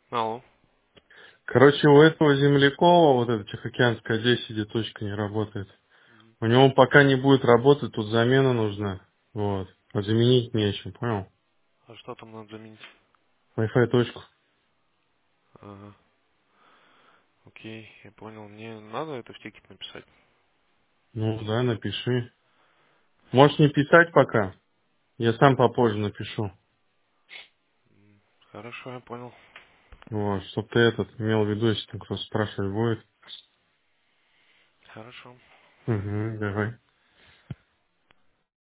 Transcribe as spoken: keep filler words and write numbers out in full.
Алло. Короче, у этого землякова, вот эта Тихоокеанская десять, точка не работает. У него пока не будет работать, тут замена нужна. Вот. А заменить нечем, понял? А что там надо заменить? Wi-Fi точку. Ага. Окей, я понял. Мне надо это в тикет написать? Ну да, напиши. Можешь не писать пока. Я сам попозже напишу. Хорошо, я понял. Вот, чтоб ты этот имел в виду, если там кто спрашивать будет. Хорошо. Угу, давай.